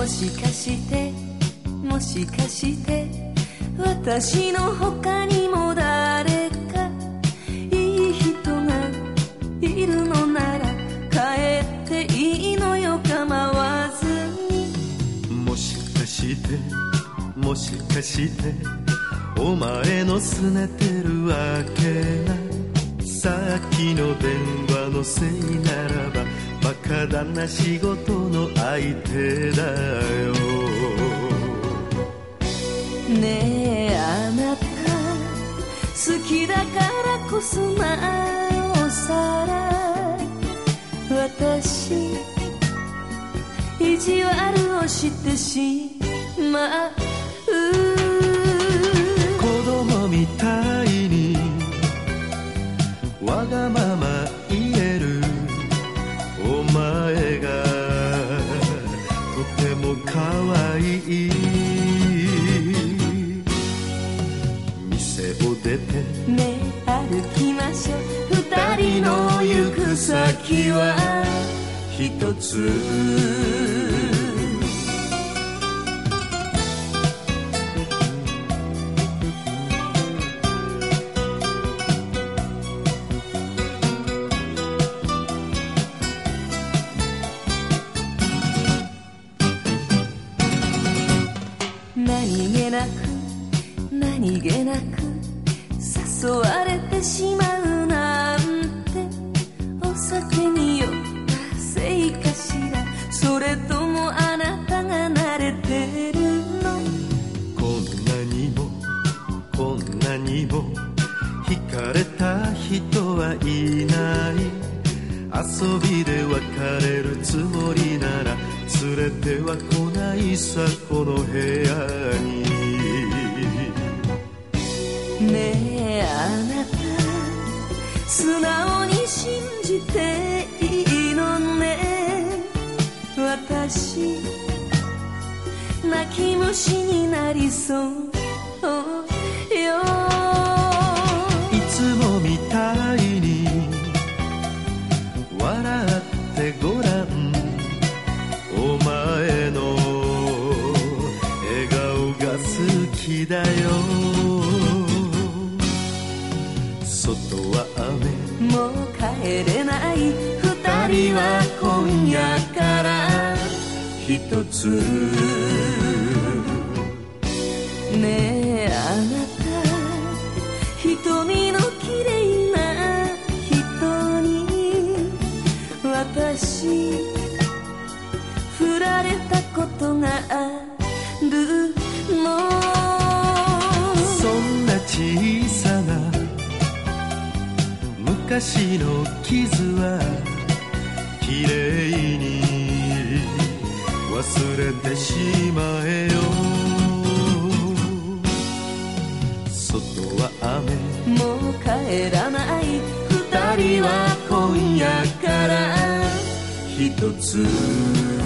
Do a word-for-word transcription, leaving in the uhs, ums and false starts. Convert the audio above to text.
もしかしてもしかして私の他にも誰かいい人がいるのなら帰っていいのよ構わずに。 もしかしてもしかしてお前の拗ねてるわけがさっきの電話のせいならばバカだな仕事の相手だよ。 ねえあなた好きだからこそなおさら私意地悪をしてしまう。 子供みたいにわがまま言えるお前がとても可愛い。店を出てねえ歩きましょう。二人の行く先は一つ。何気なく何気なく誘われてしまうなんてお酒に酔ったせいかしら。それともあなたが慣れてるの。 こんなにもこんなにも惹かれた人はいない。遊びで別れるつもりなら連れては来ないさこの部屋に。 ねえあなた素直に信じていいのね。私泣き虫になりそうよ。 いつもみたいに笑ってごらん。お前の笑顔が好きだよ。外は雨もう帰れない二人は今夜から一つ。ねえあなた瞳の綺麗な人に私振られたことがあるの。 そんな小さな昔の傷はきれいに忘れてしまえよ。外は雨もう帰らない二人は今夜から一つ。